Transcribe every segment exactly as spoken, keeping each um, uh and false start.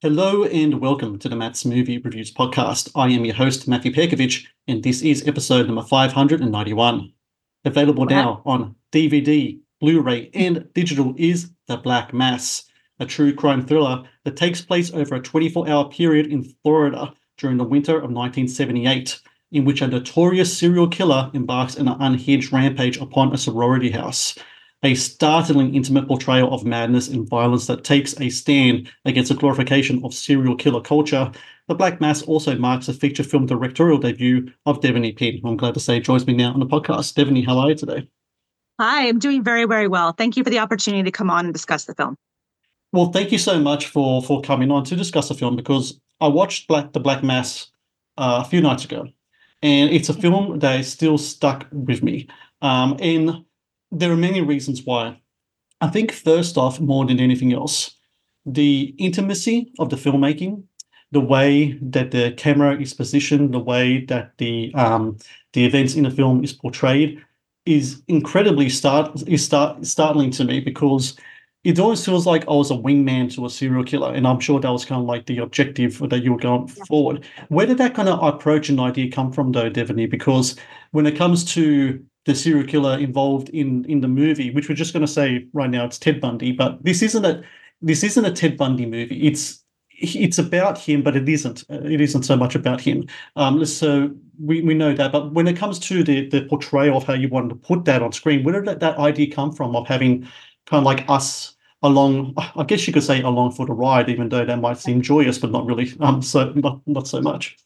Hello and welcome to the Matt's Movie Reviews podcast. I am your host, Matthew Perkovich, and this is episode number five hundred ninety-one. Available Wow. now on D V D, Blu-ray, and digital is The Black Mass, a true crime thriller that takes place over a twenty-four hour period in Florida during the winter of nineteen seventy-eight, in which a notorious serial killer embarks on an unhinged rampage upon a sorority house. A startling, intimate portrayal of madness and violence that takes a stand against the glorification of serial killer culture. The Black Mass also marks the feature film directorial debut of Devanny Pinn, who I'm glad to say joins me now on the podcast. Devanny, how are you today? Hi, I'm doing very, very well. Thank you for the opportunity to come on and discuss the film. Well, thank you so much for for coming on to discuss the film, because I watched Black The Black Mass uh, a few nights ago, and it's a film that is still stuck with me. Um, and there are many reasons why. I think first off, more than anything else, the intimacy of the filmmaking, the way that the camera is positioned, the way that the um, the events in the film is portrayed, is incredibly start is start startling to me, because it always feels like I was a wingman to a serial killer, and I'm sure that was kind of like the objective that you were going Yeah. forward. Where did that kind of approach and idea come from, though, Devanny? Because when it comes to the serial killer involved in in the movie, which we're just going to say right now, it's Ted Bundy, but this isn't a this isn't a Ted Bundy movie. It's it's about him, but it isn't. It isn't so much about him. Um, so we, we know that. But when it comes to the the portrayal of how you wanted to put that on screen, where did that, that idea come from of having kind of like us along? I guess you could say along for the ride, even though that might seem joyous, but not really. Um, so not not so much.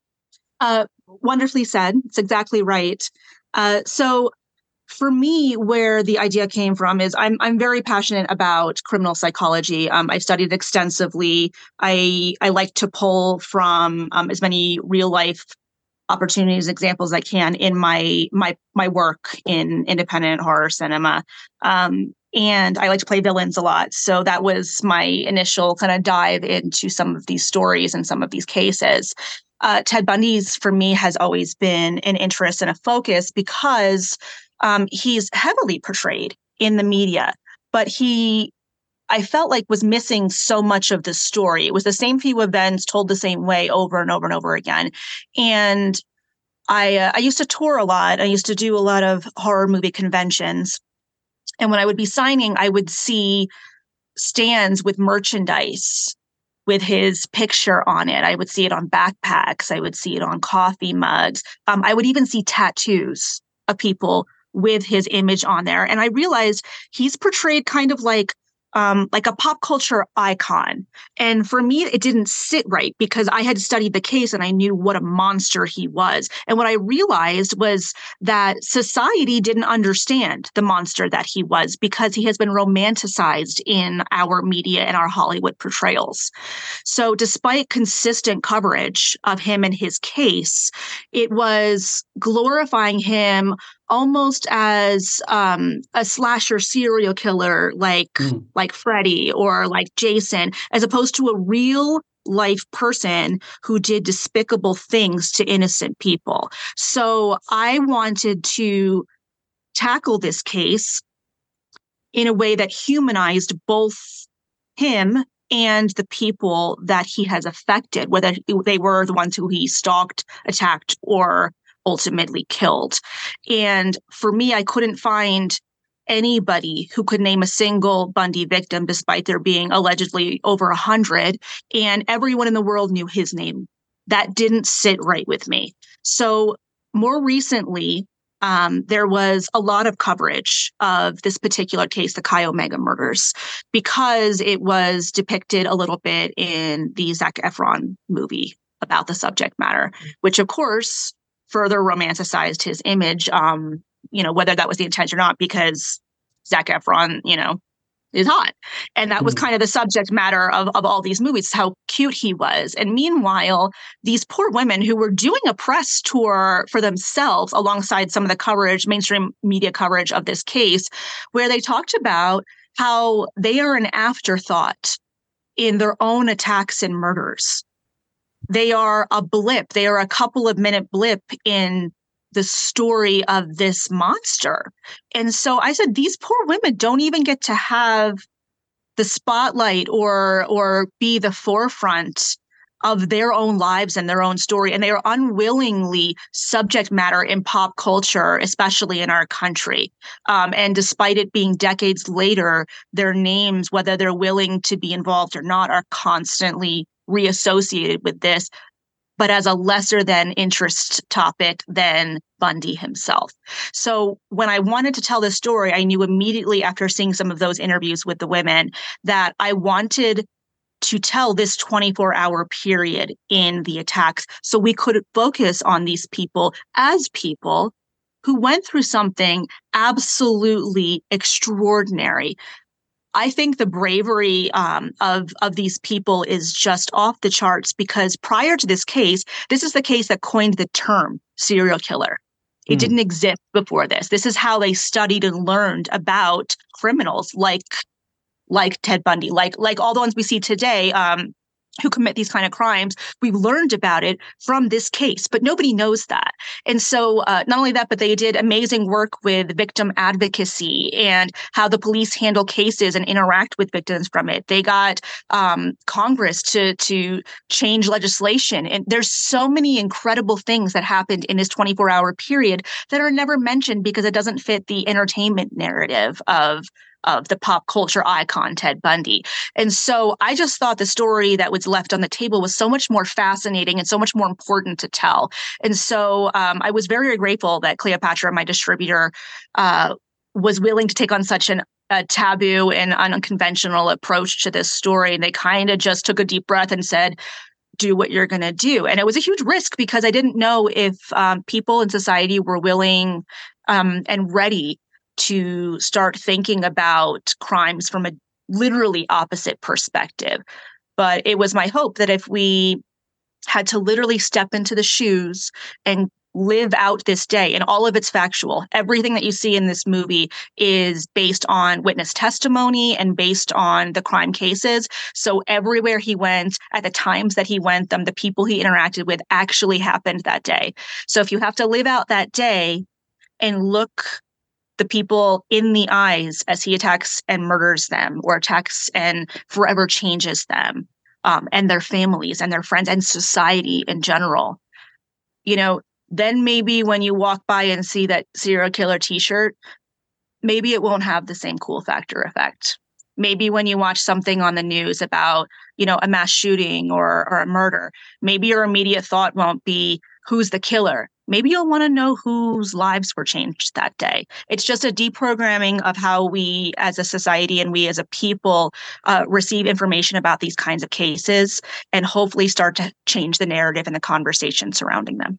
Uh, Wonderfully said. It's exactly right. Uh, so for me, where the idea came from is I'm I'm very passionate about criminal psychology. Um, I've studied extensively. I I like to pull from um, as many real life opportunities, examples I can in my my my work in independent horror cinema. Um, and I like to play villains a lot. So that was my initial kind of dive into some of these stories and some of these cases. Uh, Ted Bundy's, for me, has always been an interest and a focus because um, he's heavily portrayed in the media, but he I felt like was missing so much of the story. It was the same few events told the same way over and over and over again. And I uh, I used to tour a lot. I used to do a lot of horror movie conventions. And when I would be signing, I would see stands with merchandise with his picture on it. I would see it on backpacks. I would see it on coffee mugs. Um, I would even see tattoos of people with his image on there. And I realized he's portrayed kind of like um, like a pop culture icon. And for me, it didn't sit right because I had studied the case and I knew what a monster he was. And what I realized was that society didn't understand the monster that he was because he has been romanticized in our media and our Hollywood portrayals. So despite consistent coverage of him and his case, it was glorifying him almost as um, a slasher serial killer like Mm. like Freddy or like Jason, as opposed to a real life person who did despicable things to innocent people. So I wanted to tackle this case in a way that humanized both him and the people that he has affected, whether they were the ones who he stalked, attacked, or ultimately killed. And for me, I couldn't find anybody who could name a single Bundy victim, despite there being allegedly over a hundred, and everyone in the world knew his name. That didn't sit right with me. So more recently, um, there was a lot of coverage of this particular case, the Chi Omega murders, because it was depicted a little bit in the Zac Efron movie about the subject matter, which of course further romanticized his image, um, you know, whether that was the intent or not, because Zac Efron, you know, is hot. And that was Mm. kind of the subject matter of, of all these movies, how cute he was. And meanwhile, these poor women who were doing a press tour for themselves alongside some of the coverage, mainstream media coverage of this case, where they talked about how they are an afterthought in their own attacks and murders. They are a blip. They are a couple of minute blip in the story of this monster. And so I said, these poor women don't even get to have the spotlight or or be the forefront of their own lives and their own story. And they are unwillingly subject matter in pop culture, especially in our country. Um, and despite it being decades later, their names, whether they're willing to be involved or not, are constantly reassociated with this, but as a lesser than interest topic than Bundy himself. So when I wanted to tell this story, I knew immediately after seeing some of those interviews with the women that I wanted to tell this twenty-four hour period in the attacks so we could focus on these people as people who went through something absolutely extraordinary. I think the bravery um, of of these people is just off the charts because prior to this case, this is the case that coined the term serial killer. It mm. didn't exist before this. This is how they studied and learned about criminals like like Ted Bundy, like like all the ones we see today um, who commit these kind of crimes. We've learned about it from this case, but nobody knows that. And so uh, not only that, but they did amazing work with victim advocacy and how the police handle cases and interact with victims from it. They got um, Congress to to change legislation. And there's so many incredible things that happened in this twenty-four hour period that are never mentioned because it doesn't fit the entertainment narrative of of the pop culture icon, Ted Bundy. And so I just thought the story that was left on the table was so much more fascinating and so much more important to tell. And so um, I was very, very grateful that Cleopatra, my distributor, uh, was willing to take on such an a taboo and unconventional approach to this story. And they kind of just took a deep breath and said, do what you're going to do. And it was a huge risk because I didn't know if um, people in society were willing um, and ready to start thinking about crimes from a literally opposite perspective. But it was my hope that if we had to literally step into the shoes and live out this day, and all of it's factual, everything that you see in this movie is based on witness testimony and based on the crime cases. So everywhere he went, at the times that he went them, the people he interacted with actually happened that day. So if you have to live out that day and look the people in the eyes as he attacks and murders them or attacks and forever changes them um, and their families and their friends and society in general, you know, then maybe when you walk by and see that serial killer t-shirt, maybe it won't have the same cool factor effect. Maybe when you watch something on the news about, you know, a mass shooting or, or a murder, maybe your immediate thought won't be, who's the killer? Maybe you'll want to know whose lives were changed that day. It's just a deprogramming of how we as a society and we as a people uh, receive information about these kinds of cases and hopefully start to change the narrative and the conversation surrounding them.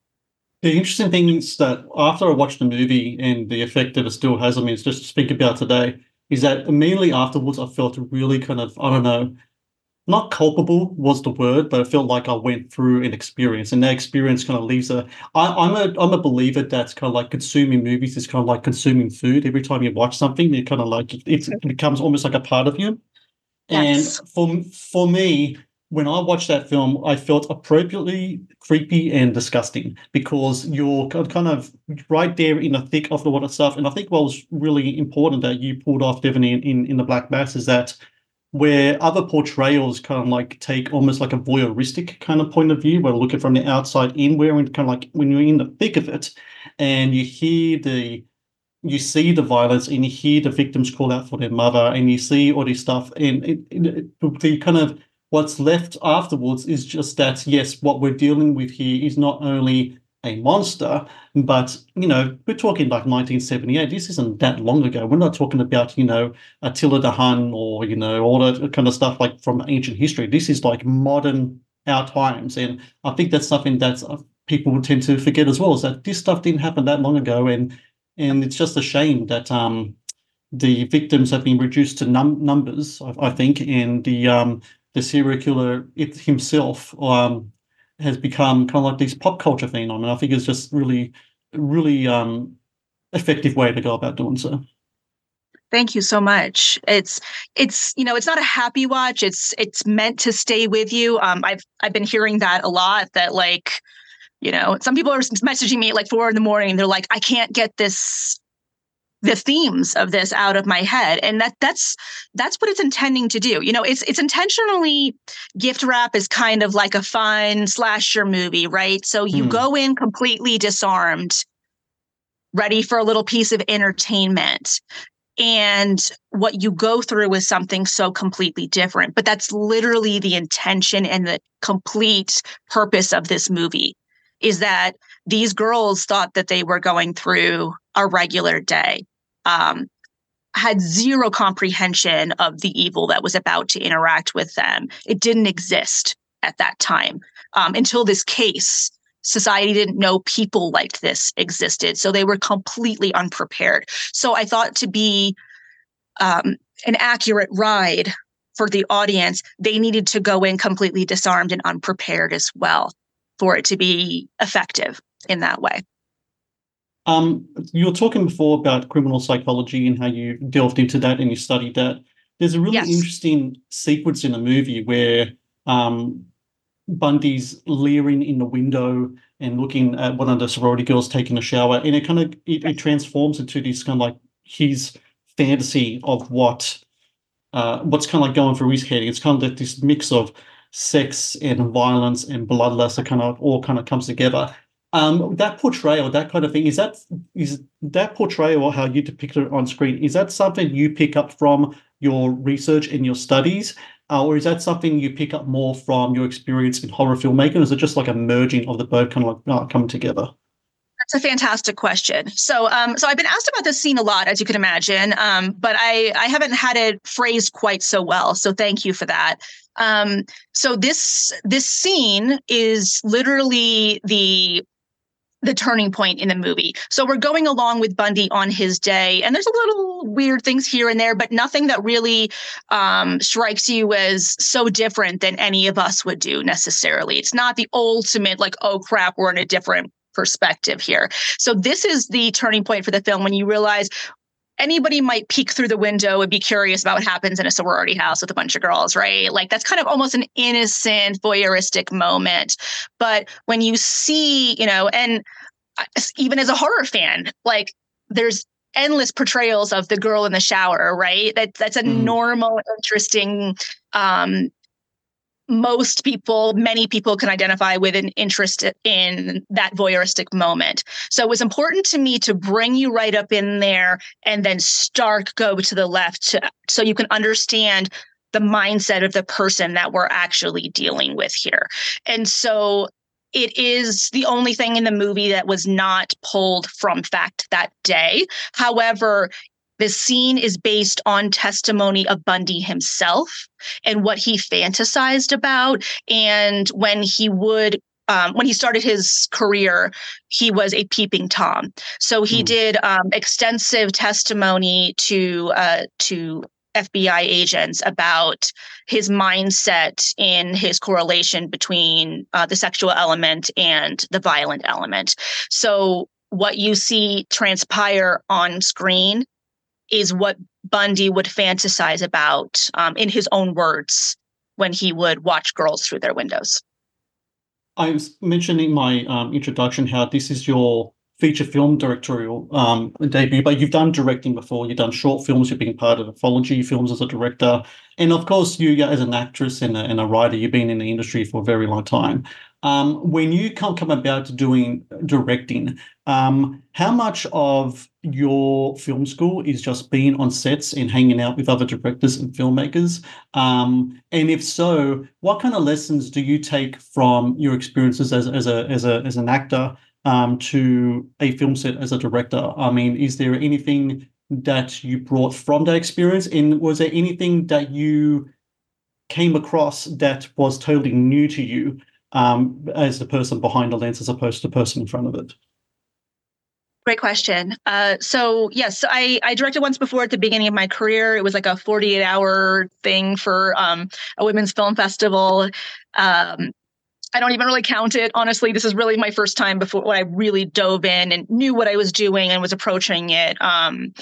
The interesting thing is that after I watched the movie and the effect that it still has on me, is just to speak about today, is that immediately afterwards I felt really kind of, I don't know, not culpable was the word, but I felt like I went through an experience, and that experience kind of leaves a. I, I'm a I'm a believer that's kind of like consuming movies is kind of like consuming food. Every time you watch something, it kind of like it's, it becomes almost like a part of you. Yes. And for for me, when I watched that film, I felt appropriately creepy and disgusting because you're kind of right there in the thick of the water stuff. And I think what was really important that you pulled off, Devon, in in, in the Black Mass is that, where other portrayals kind of like take almost like a voyeuristic kind of point of view, where looking from the outside in, where kind of like when you're in the thick of it and you hear the, you see the violence and you hear the victims call out for their mother and you see all this stuff, and it, it, the kind of what's left afterwards is just that, yes, what we're dealing with here is not only a monster, but, you know, we're talking like nineteen seventy-eight. This isn't that long ago. We're not talking about, you know, Attila the Hun or, you know, all that kind of stuff like from ancient history. This is like modern, our times. And I think that's something that uh, people would tend to forget as well, is that this stuff didn't happen that long ago. And and it's just a shame that um, the victims have been reduced to num- numbers, I, I think, and the um, the serial killer it himself um, has become kind of like this pop culture phenom, and I think it's just really, really um, effective way to go about doing so. Thank you so much. It's it's you know it's not a happy watch. It's it's meant to stay with you. Um, I've I've been hearing that a lot. That like, you know, some people are messaging me at like four in the morning. They're like, I can't get this the themes of this out of my head. And that that's that's what it's intending to do. You know, it's it's intentionally gift wrap is kind of like a fun slasher movie, right? So you Hmm. go in completely disarmed, ready for a little piece of entertainment. And what you go through is something so completely different. But that's literally the intention and the complete purpose of this movie, is that these girls thought that they were going through a regular day, um, had zero comprehension of the evil that was about to interact with them. It didn't exist at that time um, until this case. Society didn't know people like this existed. So they were completely unprepared. So I thought to be um, an accurate ride for the audience, they needed to go in completely disarmed and unprepared as well for it to be effective in that way. Um, you were talking before about criminal psychology and how you delved into that and you studied that. There's a really Yes. interesting sequence in the movie where um, Bundy's leering in the window and looking at one of the sorority girls taking a shower, and it kind of it, it transforms into this kind of like his fantasy of what uh, what's kind of like going through his head. It's kind of like this mix of sex and violence and bloodlust that kind of all kind of comes together. Um, that portrayal, that kind of thing, is that is that portrayal or how you depict it on screen? Is that something you pick up from your research and your studies, uh, or is that something you pick up more from your experience in horror filmmaking? Or is it just like a merging of the both kind of like uh, coming together? That's a fantastic question. So, um, so I've been asked about this scene a lot, as you can imagine, um, but I, I haven't had it phrased quite so well. So, thank you for that. Um, so this this scene is literally the the turning point in the movie. So we're going along with Bundy on his day, and there's a little weird things here and there, but nothing that really um, strikes you as so different than any of us would do necessarily. It's not the ultimate like, oh crap, we're in a different perspective here. So this is the turning point for the film when you realize anybody might peek through the window and be curious about what happens in a sorority house with a bunch of girls, right? Like that's kind of almost an innocent voyeuristic moment. But when you see, you know, and even as a horror fan, like there's endless portrayals of the girl in the shower, right? That that's a mm. normal, interesting, um, most people, many people can identify with an interest in that voyeuristic moment. So it was important to me to bring you right up in there and then stark go to the left to, so you can understand the mindset of the person that we're actually dealing with here. And so it is the only thing in the movie that was not pulled from fact that day. However, the scene is based on testimony of Bundy himself and what he fantasized about. And when he would, um, when he started his career, he was a peeping Tom. So he mm. did um, extensive testimony to uh, to F B I agents about his mindset in his correlation between uh, the sexual element and the violent element. So what you see transpire on screen is what Bundy would fantasize about um, in his own words when he would watch girls through their windows. I was mentioning in my um, introduction how this is your feature film directorial um, debut, but you've done directing before. You've done short films. You've been part of anthology films as a director. And of course, you as an actress and a, and a writer, you've been in the industry for a very long time. Um, when you come, come about doing directing, um, how much of your film school is just being on sets and hanging out with other directors and filmmakers? Um, and if so, what kind of lessons do you take from your experiences as, as, a, as, a, as an actor Um, to a film set as a director? I mean, is there anything that you brought from that experience? And was there anything that you came across that was totally new to you um, as the person behind the lens as opposed to the person in front of it? Great question. Uh, so yes, I, I directed once before at the beginning of my career. It was like a forty-eight hour thing for um, a women's film festival. Um, I don't even really count it. Honestly, this is really my first time before when I really dove in and knew what I was doing and was approaching it um,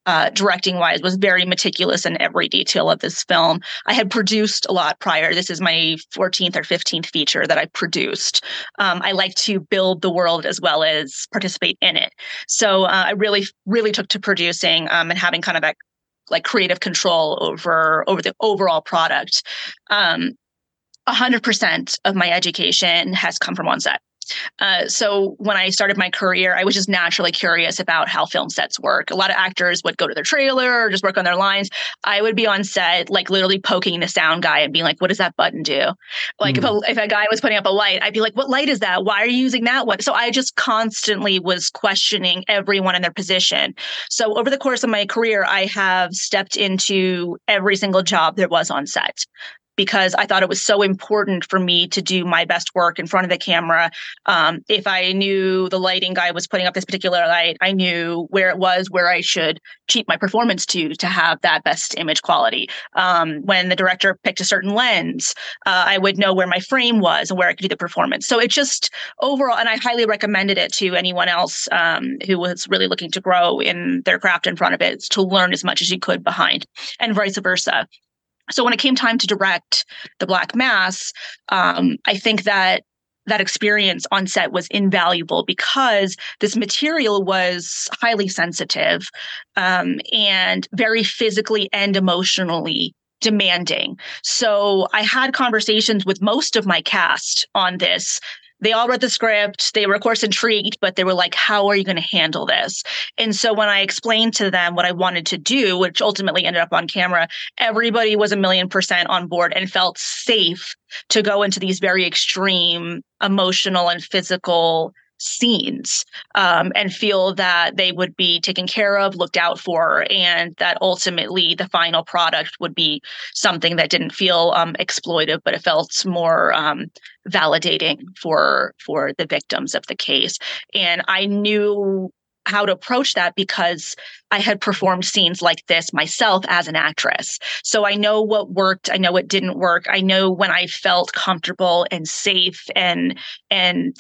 uh, directing wise, was very meticulous in every detail of this film. I had produced a lot prior. This is my fourteenth or fifteenth feature that I produced. Um, I like to build the world as well as participate in it. So uh, I really, really took to producing um, and having kind of that like creative control over over the overall product. Um, one hundred percent of my education has come from on set. Uh, so when I started my career, I was just naturally curious about how film sets work. A lot of actors would go to their trailer or just work on their lines. I would be on set, like literally poking the sound guy and being like, what does that button do? Like mm. if, a, if a guy was putting up a light, I'd be like, what light is that? Why are you using that one? So I just constantly was questioning everyone in their position. So over the course of my career, I have stepped into every single job there was on set, because I thought it was so important for me to do my best work in front of the camera. Um, if I knew the lighting guy was putting up this particular light, I knew where it was, where I should cheat my performance to, to have that best image quality. Um, when the director picked a certain lens, uh, I would know where my frame was and where I could do the performance. So it just overall, and I highly recommended it to anyone else um, who was really looking to grow in their craft in front of it, to learn as much as you could behind, and vice versa. So when it came time to direct The Black Mass, um, I think that that experience on set was invaluable, because this material was highly sensitive um, and very physically and emotionally demanding. So I had conversations with most of my cast on this. They all read the script. They were, of course, intrigued, but they were like, how are you going to handle this? And so when I explained to them what I wanted to do, which ultimately ended up on camera, everybody was a million percent on board and felt safe to go into these very extreme emotional and physical scenes um, and feel that they would be taken care of, looked out for, and that ultimately the final product would be something that didn't feel um, exploitive, but it felt more um, validating for for the victims of the case. And I knew how to approach that because I had performed scenes like this myself as an actress. So I know what worked. I know what didn't work. I know when I felt comfortable and safe and and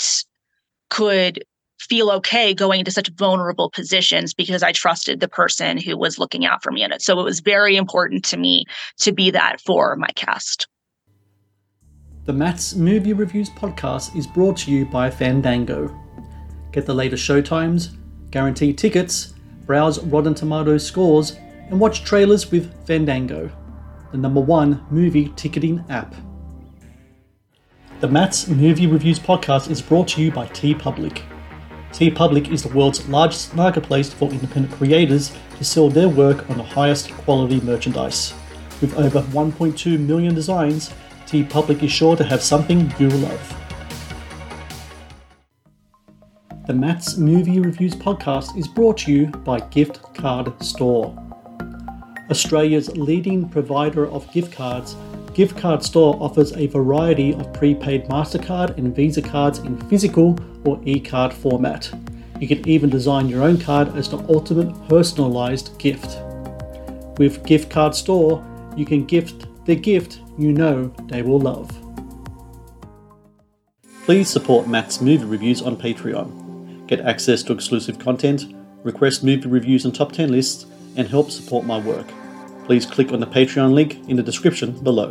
could feel okay going into such vulnerable positions, because I trusted the person who was looking out for me in it. So it was very important to me to be that for my cast. The Matt's Movie Reviews podcast is brought to you by Fandango. Get the latest showtimes, guaranteed tickets, browse Rotten Tomatoes scores, and watch trailers with Fandango, the number one movie ticketing app. The Matt's Movie Reviews podcast is brought to you by TeePublic. TeePublic is the world's largest marketplace for independent creators to sell their work on the highest quality merchandise. With over one point two million designs, TeePublic is sure to have something you'll love. The Matt's Movie Reviews podcast is brought to you by Gift Card Store. Australia's leading provider of gift cards, Gift Card Store offers a variety of prepaid MasterCard and Visa cards in physical or e-card format. You can even design your own card as the ultimate personalized gift. With Gift Card Store, you can gift the gift you know they will love. Please support Matt's Movie Reviews on Patreon. Get access to exclusive content, request movie reviews and top ten lists, and help support my work. Please click on the Patreon link in the description below.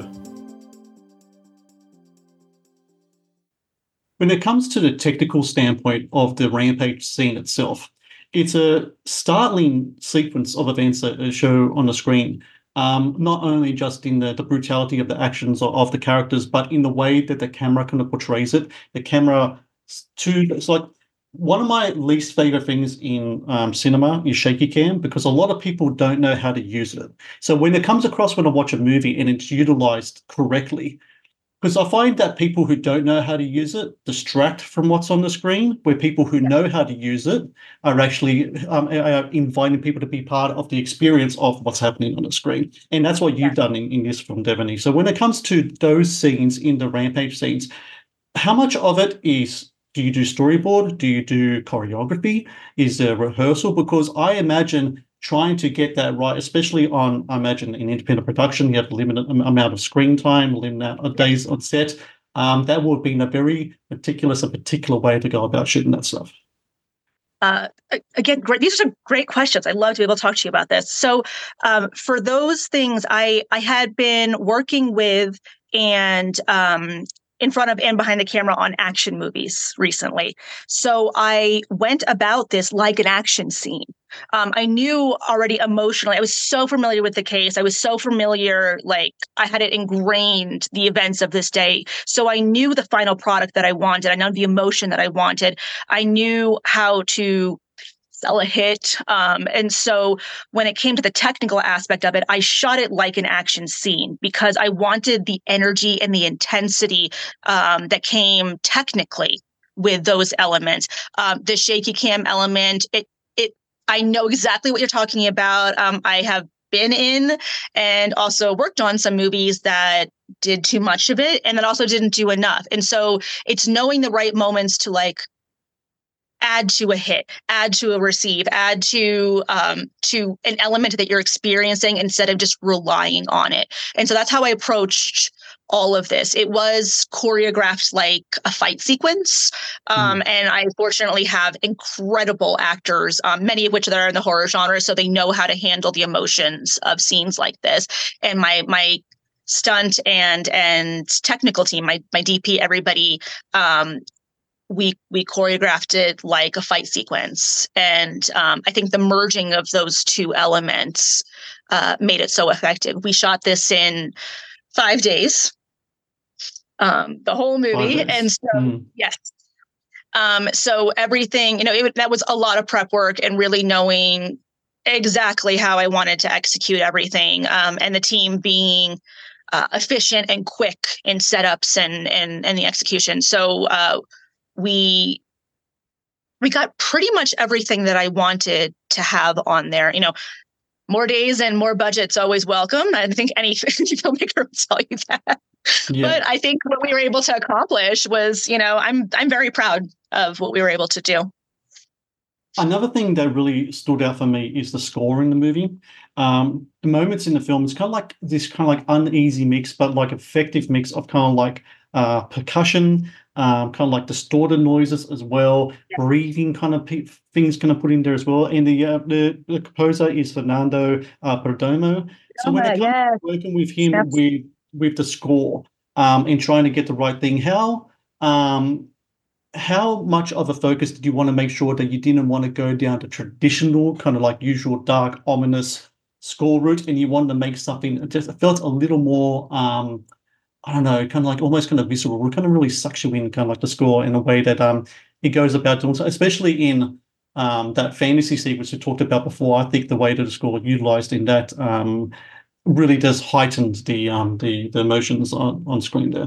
When it comes to the technical standpoint of the Rampage scene itself, it's a startling sequence of events that show on the screen, um, not only just in the, the brutality of the actions of, of the characters, but in the way that the camera kind of portrays it. The camera, too, it's like, one of my least favorite things in um, cinema is shaky cam, because a lot of people don't know how to use it. So when it comes across when I watch a movie and it's utilized correctly, because I find that people who don't know how to use it distract from what's on the screen, where people who know how to use it are actually um, are inviting people to be part of the experience of what's happening on the screen. And that's what you've done in, in this film, Devaney. So when it comes to those scenes in the Rampage scenes, how much of it is, do you do storyboard? Do you do choreography? Is there rehearsal? Because I imagine trying to get that right, especially on, I imagine, in independent production, you have a limited amount of screen time, limited amount of days on set. Um, that would have been a very meticulous and particular way to go about shooting that stuff. Uh, again, great. These are some great questions. I'd love to be able to talk to you about this. So, um, for those things, I I had been working with and um, in front of and behind the camera on action movies recently. So I went about this like an action scene. Um, I knew already emotionally. I was so familiar with the case. I was so familiar, like I had it ingrained, the events of this day. So I knew the final product that I wanted. I knew the emotion that I wanted. I knew how to sell a hit. Um, and so when it came to the technical aspect of it, I shot it like an action scene because I wanted the energy and the intensity um, that came technically with those elements. Um, the shaky cam element, it, it, I know exactly what you're talking about. Um, I have been in and also worked on some movies that did too much of it and that also didn't do enough. And so it's knowing the right moments to like add to a hit, add to a receive, add to um, to an element that you're experiencing instead of just relying on it. And so that's how I approached all of this. It was choreographed like a fight sequence. Um, mm. And I fortunately have incredible actors, um, many of which that are in the horror genre, so they know how to handle the emotions of scenes like this. And my my stunt and and technical team, my my D P, everybody, um, we we choreographed it like a fight sequence. And um, I think the merging of those two elements uh, made it so effective. We shot this in five days, um, the whole movie. And so, mm. yes. Um, so everything, you know, it, that was a lot of prep work and really knowing exactly how I wanted to execute everything. Um, and the team being uh, efficient and quick in setups and, and, and the execution. So, uh, we we got pretty much everything that I wanted to have on there. You know, more days and more budget's always welcome. I think any filmmaker will tell you that. Yeah. But I think what we were able to accomplish was, you know, I'm I'm very proud of what we were able to do. Another thing that really stood out for me is the score in the movie. Um, the moments in the film, it's kind of like this kind of like uneasy mix, but like effective mix of kind of like uh, percussion, um, kind of like distorted noises as well, yeah. breathing kind of pe- things kind of put in there as well. And the uh, the, the composer is Fernando uh, Perdomo. So when it comes yeah. to working with him That's- with with the score um, and trying to get the right thing, how um, how much of a focus did you want to make sure that you didn't want to go down the traditional kind of like usual dark, ominous score route, and you wanted to make something that just felt a little more, um, I don't know, kind of like almost kind of visceral. It kind of really sucks you in, kind of like the score in a way that um, it goes about doing so, especially in um, that fantasy sequence we talked about before. I think the way that the score utilized in that um, really does heighten the um, the the emotions on, on screen there.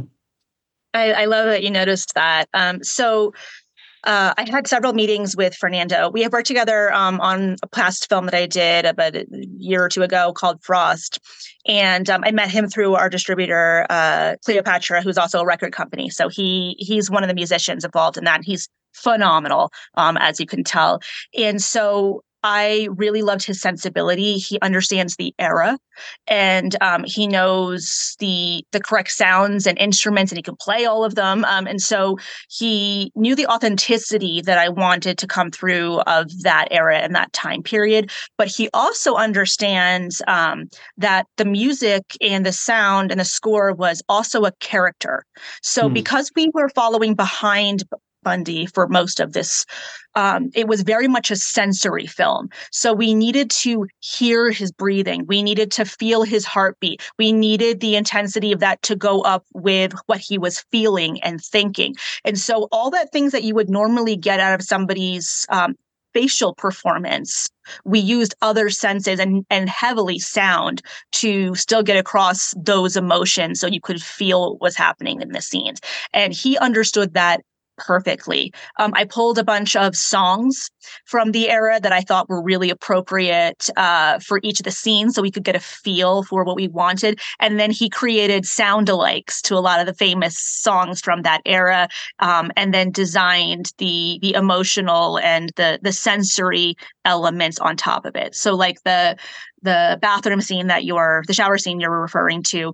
I, I love that you noticed that. Um, so uh, I had several meetings with Fernando. We have worked together um, on a past film that I did about a year or two ago called Frost. And um, I met him through our distributor, uh, Cleopatra, who's also a record company. So he he's one of the musicians involved in that. And he's phenomenal, um, as you can tell. And so I really loved his sensibility. He understands the era, and um, he knows the the correct sounds and instruments, and he can play all of them. Um, and so he knew the authenticity that I wanted to come through of that era and that time period. But he also understands um, that the music and the sound and the score was also a character. So hmm. because we were following behind Bundy for most of this, um, it was very much a sensory film. So we needed to hear his breathing. We needed to feel his heartbeat. We needed the intensity of that to go up with what he was feeling and thinking. And so all that things that you would normally get out of somebody's um, facial performance, we used other senses and, and heavily sound to still get across those emotions so you could feel what was happening in the scenes. And he understood that perfectly. Um, I pulled a bunch of songs from the era that I thought were really appropriate uh, for each of the scenes so we could get a feel for what we wanted. And then he created sound-alikes to a lot of the famous songs from that era, um, and then designed the the emotional and the the sensory elements on top of it. So like the the bathroom scene that you're, the shower scene you're referring to,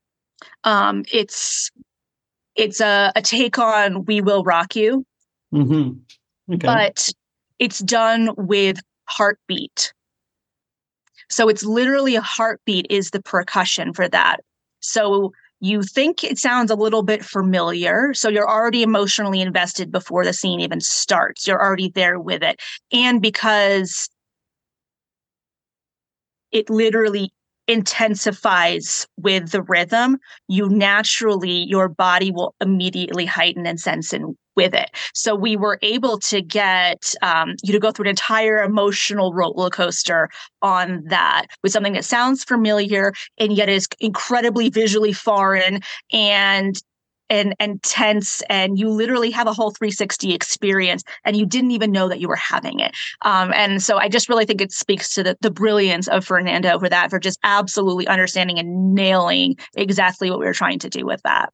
um, it's It's a, a take on We Will Rock You. Mm-hmm. Okay. But it's done with heartbeat. So it's literally a heartbeat is the percussion for that. So you think it sounds a little bit familiar. So you're already emotionally invested before the scene even starts. You're already there with it. And because it literally intensifies with the rhythm, you naturally, your body will immediately heighten and sense in with it. So we were able to get um, you to go through an entire emotional roller coaster on that with something that sounds familiar and yet is incredibly visually foreign and and and tense, and you literally have a whole three sixty experience and you didn't even know that you were having it. Um, and so I just really think it speaks to the, the brilliance of Fernando for that, for just absolutely understanding and nailing exactly what we were trying to do with that.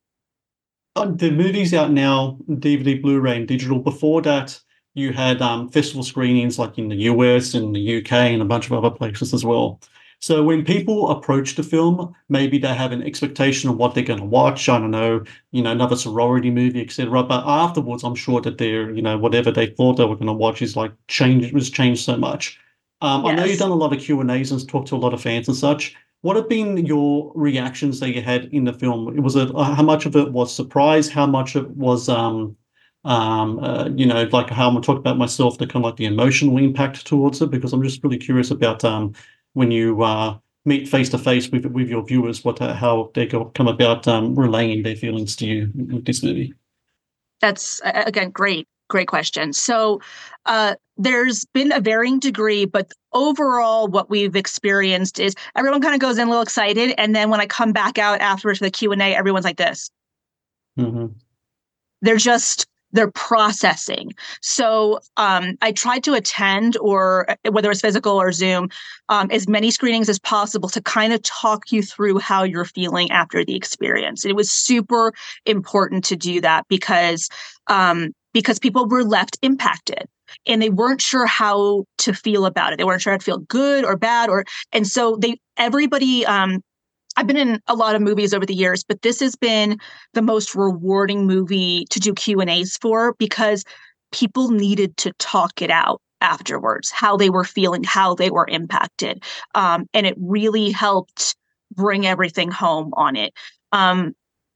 Uh, the movie's out now, D V D, Blu-ray, and digital. Before that, you had um, festival screenings like in the U S and the U K and a bunch of other places as well. So when people approach the film, maybe they have an expectation of what they're going to watch. I don't know, you know, another sorority movie, et cetera. But afterwards, I'm sure that they're, you know, whatever they thought they were going to watch is like changed, was changed so much. Um, I know you've Yes. done a lot of Q and A's and talked to a lot of fans and such. What have been your reactions that you had in the film? Was it uh, how much of it was surprise? How much of it was um um uh, you know, like how I'm talking about myself, the kind of like the emotional impact towards it? Because I'm just really curious about um when you uh meet face to face with with your viewers, what uh, how they go, come about um relaying their feelings to you with this movie. That's again great, great question. So uh, there's been a varying degree, but overall, what we've experienced is everyone kind of goes in a little excited, and then when I come back out afterwards for the Q and A, everyone's like this. Mm-hmm. They're just they're processing. So um, I tried to attend, or whether it's physical or Zoom, um, as many screenings as possible to kind of talk you through how you're feeling after the experience. It was super important to do that because um, because people were left impacted and they weren't sure how to feel about it. They weren't sure how to feel good or bad, or and so they everybody. Um, I've been in a lot of movies over the years, but this has been the most rewarding movie to do Q and A's for because people needed to talk it out afterwards, how they were feeling, how they were impacted. Um, and it really helped bring everything home on it. Um,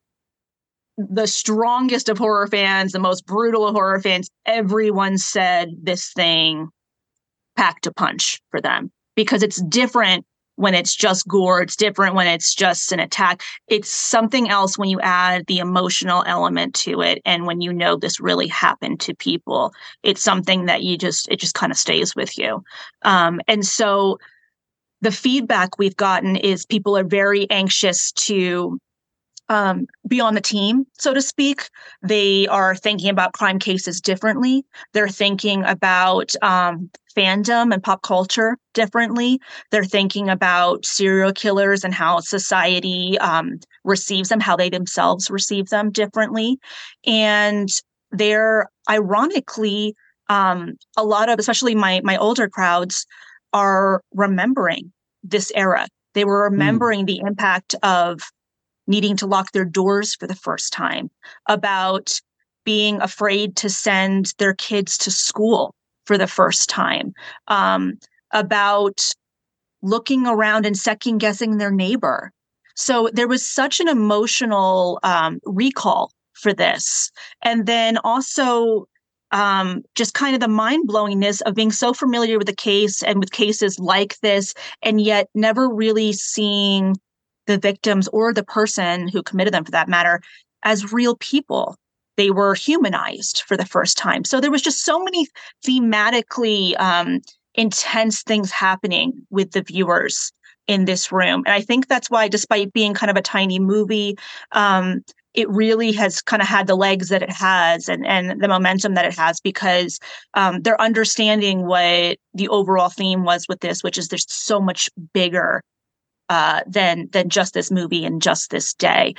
the strongest of horror fans, the most brutal of horror fans, everyone said this thing packed a punch for them because it's different when it's just gore. It's different when it's just an attack. It's something else when you add the emotional element to it. And when you know this really happened to people, it's something that you just, it just kind of stays with you. Um, and so the feedback we've gotten is people are very anxious to um, be on the team, so to speak. They are thinking about crime cases differently. They're thinking about um, fandom and pop culture differently. They're thinking about serial killers and how society um, receives them, how they themselves receive them differently. And they're ironically, um, a lot of, especially my my older crowds, are remembering this era. They were Mm. remembering the impact of needing to lock their doors for the first time, about being afraid to send their kids to school for the first time, um, about looking around and second guessing their neighbor. So there was such an emotional um, recall for this. And then also um, just kind of the mind blowingness of being so familiar with the case and with cases like this, and yet never really seeing the victims or the person who committed them, for that matter, as real people. They were humanized for the first time. So there was just so many thematically um, intense things happening with the viewers in this room. And I think that's why, despite being kind of a tiny movie, um, it really has kind of had the legs that it has and, and the momentum that it has because um, they're understanding what the overall theme was with this, which is there's so much bigger uh, than than just this movie and just this day.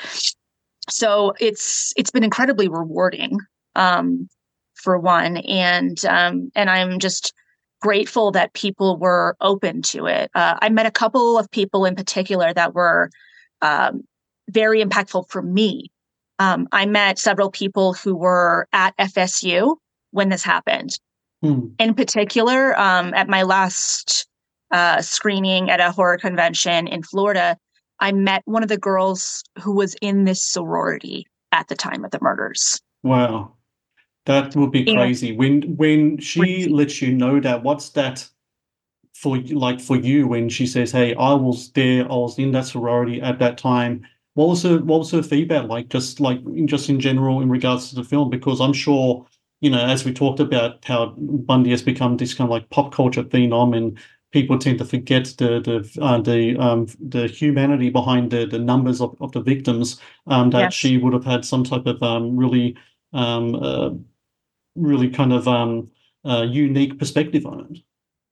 So it's it's been incredibly rewarding, um, for one, and um, and I'm just grateful that people were open to it. Uh, I met a couple of people in particular that were um, very impactful for me. Um, I met several people who were at F S U when this happened, Mm. In particular, um, at my last uh, screening at a horror convention in Florida, I met one of the girls who was in this sorority at the time of the murders. Wow. That would be And crazy. When when she crazy. lets you know that, what's that for you- like for you when she says, "Hey, I was there, I was in that sorority at that time." What was her what was her feedback like? Just like in, just in general in regards to the film, because I'm sure you know as we talked about how Bundy has become this kind of like pop culture phenom, and people tend to forget the the uh, the um the humanity behind the the numbers of, of the victims. Um, that Yes. she would have had some type of um really um uh, really kind of um uh, unique perspective on it.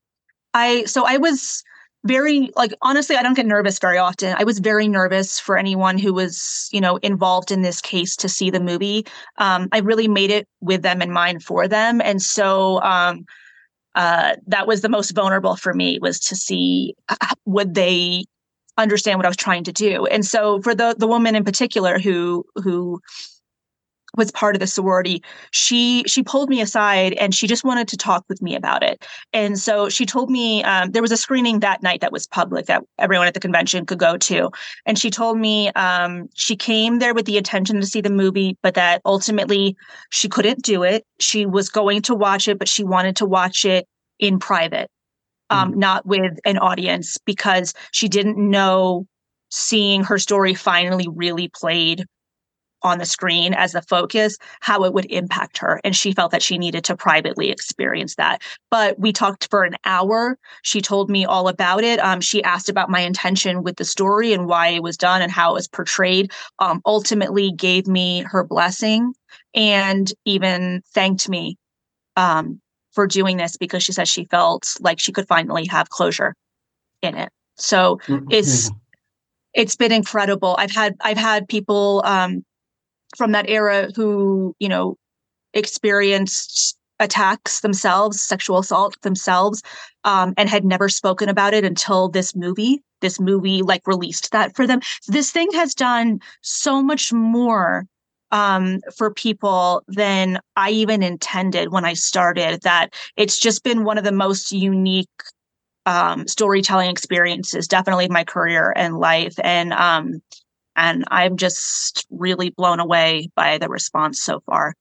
I so I was very like honestly, I don't get nervous very often. I was very nervous for anyone who was, you know, involved in this case to see the movie. Um, I really made it with them in mind for them. And so um uh that was the most vulnerable for me was to see uh, would they understand what I was trying to do. And so for the the woman in particular who who was part of the sorority, she she pulled me aside and she just wanted to talk with me about it. And so she told me um, there was a screening that night that was public that everyone at the convention could go to. And she told me um, she came there with the intention to see the movie, but that ultimately she couldn't do it. She was going to watch it, but she wanted to watch it in private, um, Mm. not with an audience, because she didn't know seeing her story finally really played on the screen as the focus, how it would impact her. And she felt that she needed to privately experience that. But we talked for an hour. She told me all about it. Um, she asked about my intention with the story and why it was done and how it was portrayed. Um, ultimately gave me her blessing and even thanked me um, for doing this because she said she felt like she could finally have closure in it. So Mm, it's yeah. it's been incredible. I've had I've had people um, from that era who, you know, experienced attacks themselves, sexual assault themselves, um, and had never spoken about it until this movie. This movie like released that for them. This thing has done so much more um, for people than I even intended when I started. That it's just been one of the most unique um, storytelling experiences, definitely in my career and life. And um, and I'm just really blown away by the response so far.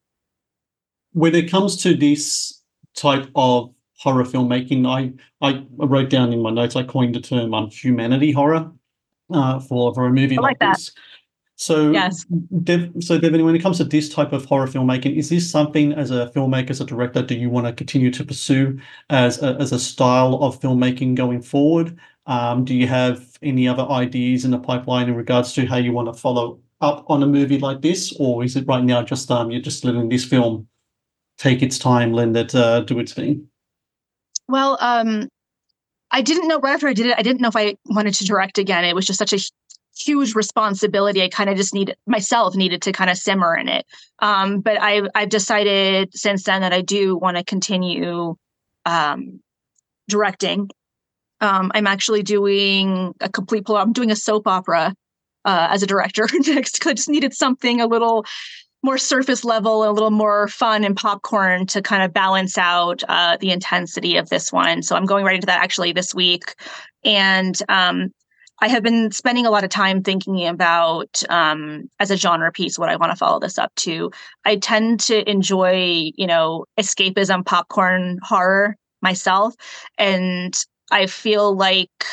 When it comes to this type of horror filmmaking, I I wrote down in my notes, I coined the term um, humanity horror uh, for for a movie I like like that. this. So, Yes. Dev, so Devin, when it comes to this type of horror filmmaking, is this something as a filmmaker, as a director, do you want to continue to pursue as a, as a style of filmmaking going forward? Um, do you have any other ideas in the pipeline in regards to how you want to follow up on a movie like this, or is it right now just um you're just letting this film take its time, let it uh, do its thing? Well, um, I didn't know right after I did it, I didn't know if I wanted to direct again. It was just such a huge responsibility. I kind of just needed myself needed to kind of simmer in it. Um, but I've I've decided since then that I do want to continue um, directing. Um, I'm actually doing a complete pull. I'm doing a soap opera uh, as a director next. I just needed something a little more surface level, a little more fun and popcorn to kind of balance out uh, the intensity of this one. So I'm going right into that actually this week. And um, I have been spending a lot of time thinking about, um, as a genre piece, what I want to follow this up to. I tend to enjoy, you know, escapism, popcorn horror myself. And I feel like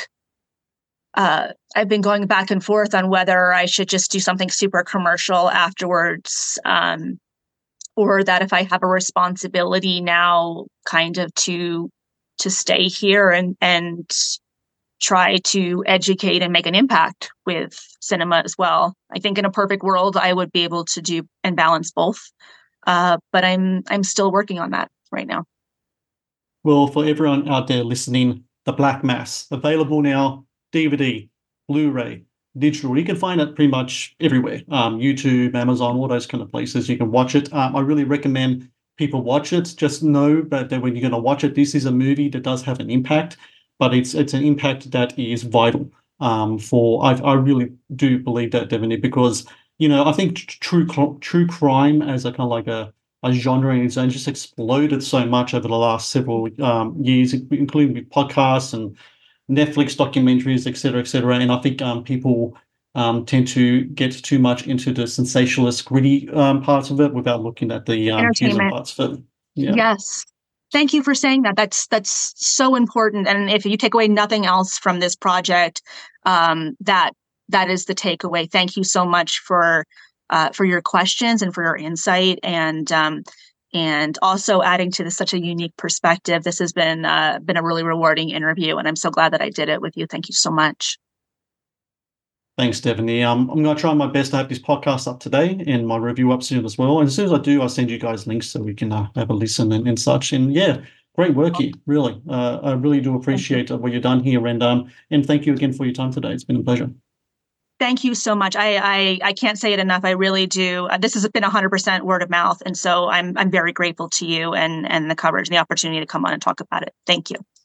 uh, I've been going back and forth on whether I should just do something super commercial afterwards, um, or that if I have a responsibility now, kind of to to stay here and and try to educate and make an impact with cinema as well. I think in a perfect world, I would be able to do and balance both, uh, but I'm I'm still working on that right now. Well, for everyone out there listening, The Black Mass, available now, D V D, Blu-ray, digital. You can find it pretty much everywhere. Um, YouTube, Amazon, all those kind of places. You can watch it. Um, I really recommend people watch it. Just know that, that when you're going to watch it, this is a movie that does have an impact, but it's it's an impact that is vital. Um, for I I really do believe that, Devaney, because you know I think true true crime as a kind of like a a genre in its own, just exploded so much over the last several um, years, including with podcasts and Netflix documentaries, et cetera, et cetera. And I think um, people um, tend to get too much into the sensationalist, gritty um, parts of it without looking at the um, human Entertainment. parts of it. Yeah. Yes. Thank you for saying that. That's that's so important. And if you take away nothing else from this project, um, that that is the takeaway. Thank you so much for uh, for your questions and for your insight, and um, and also adding to this such a unique perspective. This has been uh, been a really rewarding interview, and I'm so glad that I did it with you. Thank you so much. Thanks, Stephanie. Um, I'm going to try my best to have this podcast up today and my review up soon as well. And as soon as I do, I'll send you guys links so we can uh, have a listen and, and such. And yeah, great work here, really. Uh, I really do appreciate what you've done here. And um, and thank you again for your time today. It's been a pleasure. Thank you so much. I I, I can't say it enough. I really do. Uh, this has been one hundred percent word of mouth, and so I'm I'm very grateful to you and and the coverage and the opportunity to come on and talk about it. Thank you.